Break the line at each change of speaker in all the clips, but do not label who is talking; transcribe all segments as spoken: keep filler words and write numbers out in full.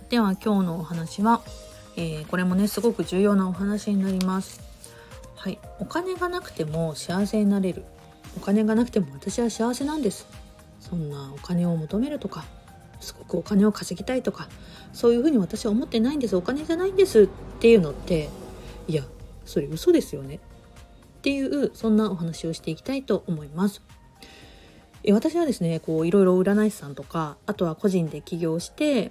では今日のお話は、えー、これもねすごく重要なお話になります。はい、お金がなくても幸せになれる。お金がなくても私は幸せなんです。そんなお金を求めるとか、すごくお金を稼ぎたいとか、そういうふうに私は思ってないんです。お金じゃないんですっていうのって、いやそれ嘘ですよねっていう、そんなお話をしていきたいと思います。え私はですね、こういろいろ占い師さんとか、あとは個人で起業して、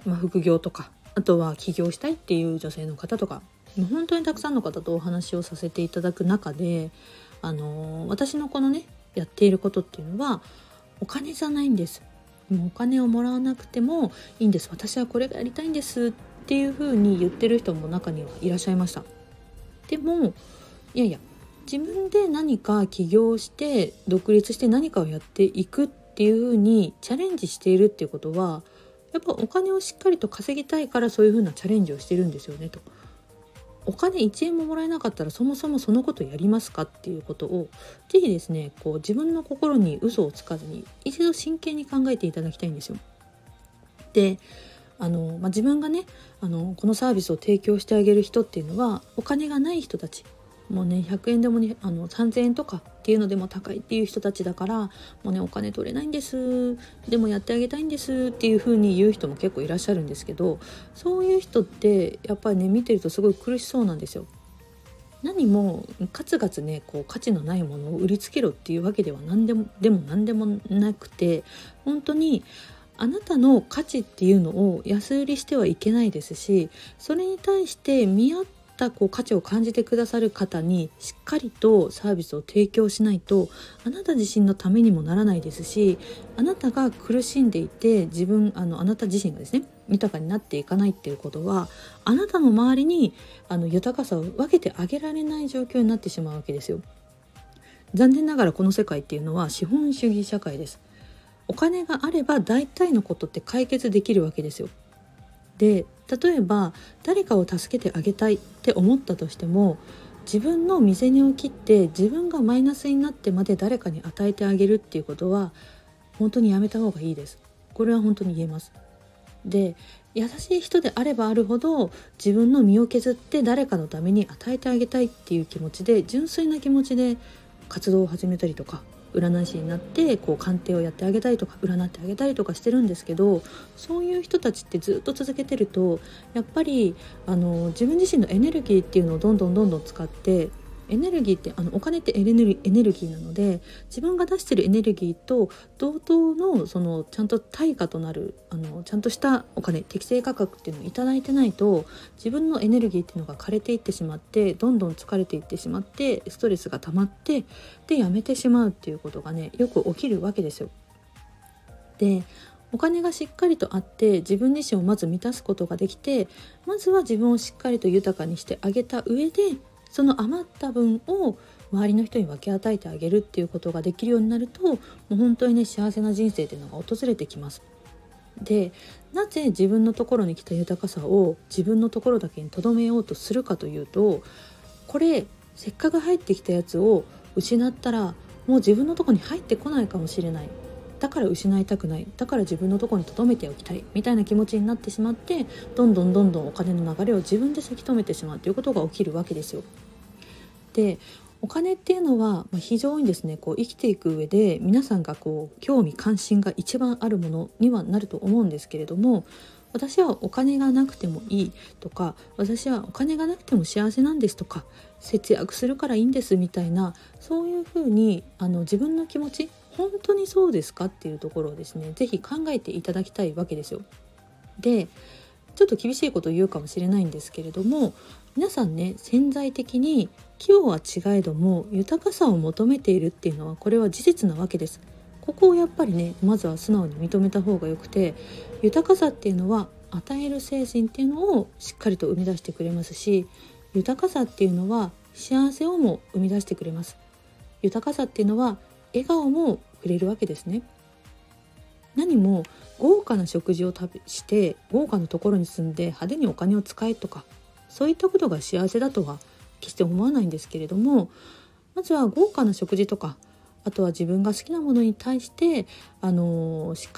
まあ、副業とか、あとは起業したいっていう女性の方とか、本当にたくさんの方とお話をさせていただく中で、あのー、私のこのねやっていることっていうのはお金じゃないんです。もうお金をもらわなくてもいいんです。私はこれがやりたいんですっていうふうに言ってる人も中にはいらっしゃいました。でもいやいや、自分で何か起業して独立して何かをやっていくっていう風にチャレンジしているっていうことは、やっぱお金をしっかりと稼ぎたいからそういう風なチャレンジをしてるんですよねと。お金いちえんももらえなかったらそもそもそのことやりますかっていうことを、ぜひですね、こう自分の心に嘘をつかずに一度真剣に考えていただきたいんですよ。であの、まあ、自分がねあのこのサービスを提供してあげる人っていうのはお金がない人たち、もうねひゃくえんでもねあのさんぜんえんとかっていうのでも高いっていう人たちだから、もうねお金取れないんです、でもやってあげたいんですっていう風に言う人も結構いらっしゃるんですけど、そういう人ってやっぱりね見てるとすごい苦しそうなんですよ。何もガツガツねこう価値のないものを売りつけろっていうわけでは何でもでも何でもなくて、本当にあなたの価値っていうのを安売りしてはいけないですし、それに対して見合ったこう価値を感じてくださる方にしっかりとサービスを提供しないと、あなた自身のためにもならないですし、あなたが苦しんでいて自分あのあなた自身がですね豊かになっていかないっていうことは、あなたの周りにあの豊かさを分けてあげられない状況になってしまうわけですよ。残念ながらこの世界っていうのは資本主義社会です。お金があれば大体のことって解決できるわけですよ。で、例えば誰かを助けてあげたいって思ったとしても、自分の身銭を切って自分がマイナスになってまで誰かに与えてあげるっていうことは本当にやめた方がいいです。これは本当に言えます。で、優しい人であればあるほど自分の身を削って誰かのために与えてあげたいっていう気持ちで、純粋な気持ちで活動を始めたりとか、占い師になってこう鑑定をやってあげたりとか占ってあげたりとかしてるんですけど、そういう人たちってずっと続けてると、やっぱりあの自分自身のエネルギーっていうのをどんどんどんどん使って、エネルギーってあのお金ってエネルギー、エネルギーなので、自分が出してるエネルギーと同等のそのちゃんと対価となるあのちゃんとしたお金、適正価格っていうのをいただいてないと、自分のエネルギーっていうのが枯れていってしまって、どんどん疲れていってしまって、ストレスが溜まってでやめてしまうっていうことがねよく起きるわけですよ。で、お金がしっかりとあって自分自身をまず満たすことができて、まずは自分をしっかりと豊かにしてあげた上で、その余った分を周りの人に分け与えてあげるっていうことができるようになると、もう本当にね幸せな人生っていうのが訪れてきます。で、なぜ自分のところに来た豊かさを自分のところだけに留めようとするかというと、これせっかく入ってきたやつを失ったらもう自分のところに入ってこないかもしれない、だから失いたくない、だから自分のところに留めておきたいみたいな気持ちになってしまって、どんどんどんどんお金の流れを自分でせき止めてしまうということが起きるわけですよ。で、お金っていうのは非常にですねこう生きていく上で皆さんがこう興味関心が一番あるものにはなると思うんですけれども、私はお金がなくてもいいとか、私はお金がなくても幸せなんですとか、節約するからいいんですみたいな、そういうふうにあの自分の気持ち、本当にそうですかっていうところをですねぜひ考えていただきたいわけですよ。で、ちょっと厳しいことを言うかもしれないんですけれども、皆さんね潜在的に器用は違えども豊かさを求めているっていうのは、これは事実なわけです。ここをやっぱりねまずは素直に認めた方がよくて、豊かさっていうのは与える精神っていうのをしっかりと生み出してくれますし、豊かさっていうのは幸せをも生み出してくれます。豊かさっていうのは笑顔もくれるわけですね。何も豪華な食事を食べして豪華なところに住んで派手にお金を使えとか、そういったことが幸せだとは決して思わないんですけれども、まずは豪華な食事とか、あとは自分が好きなものに対して、あのー、しっかりと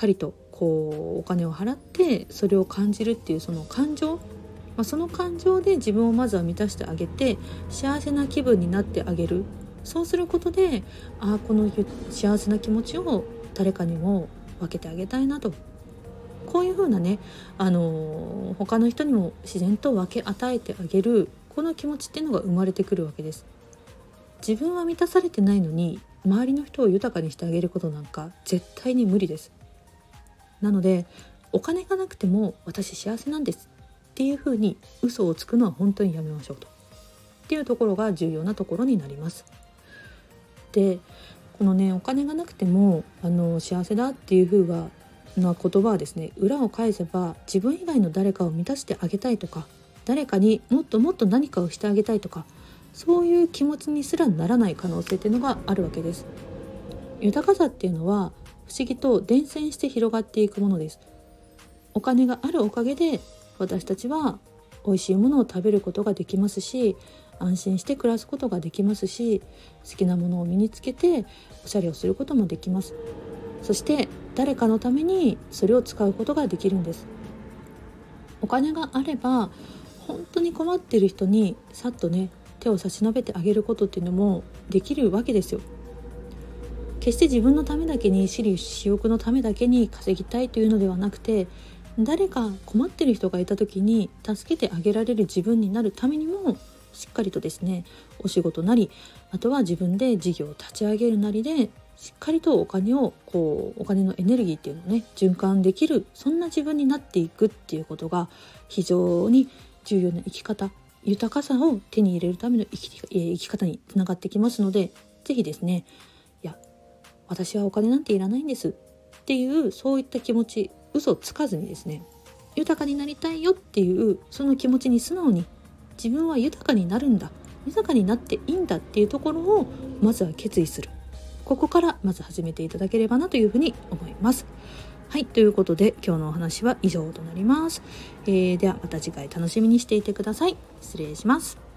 こうお金を払ってそれを感じるっていうその感情、まあ、その感情で自分をまずは満たしてあげて幸せな気分になってあげる。そうすることで、ああこの幸せな気持ちを誰かにも分けてあげたいなと、こういう風なね、あのー、他の人にも自然と分け与えてあげるこの気持ちっていうのが生まれてくるわけです。自分は満たされてないのに周りの人を豊かにしてあげることなんか絶対に無理です。なのでお金がなくても私幸せなんですっていう風に嘘をつくのは本当にやめましょうとっていうところが重要なところになります。でこのね、お金がなくてもあの幸せだっていう風はな言葉はですね、裏を返せば自分以外の誰かを満たしてあげたいとか、誰かにもっともっと何かをしてあげたいとか、そういう気持ちにすらならない可能性っていうのがあるわけです。豊かさっていうのは不思議と伝染して広がっていくものです。お金があるおかげで私たちは美味しいものを食べることができますし、安心して暮らすことができますし、好きなものを身につけておしゃれをすることもできます。そして誰かのためにそれを使うことができるんです。お金があれば本当に困っている人にさっとね手を差し伸べてあげることっていうのもできるわけですよ。決して自分のためだけに、私利私欲のためだけに稼ぎたいというのではなくて、誰か困っている人がいた時に助けてあげられる自分になるためにも、しっかりとですね、お仕事なり、あとは自分で事業を立ち上げるなりでしっかりとお金をこうお金のエネルギーっていうのをね循環できる、そんな自分になっていくっていうことが非常に重要な生き方、豊かさを手に入れるための生き、生き方につながってきますので、ぜひですね、いや私はお金なんていらないんですっていうそういった気持ち、嘘をつかずにですね、豊かになりたいよっていうその気持ちに素直に、自分は豊かになるんだ、豊かになっていいんだっていうところをまずは決意する。ここからまず始めていただければなというふうに思います。はい、ということで今日のお話は以上となります。えー、ではまた次回楽しみにしていてください。失礼します。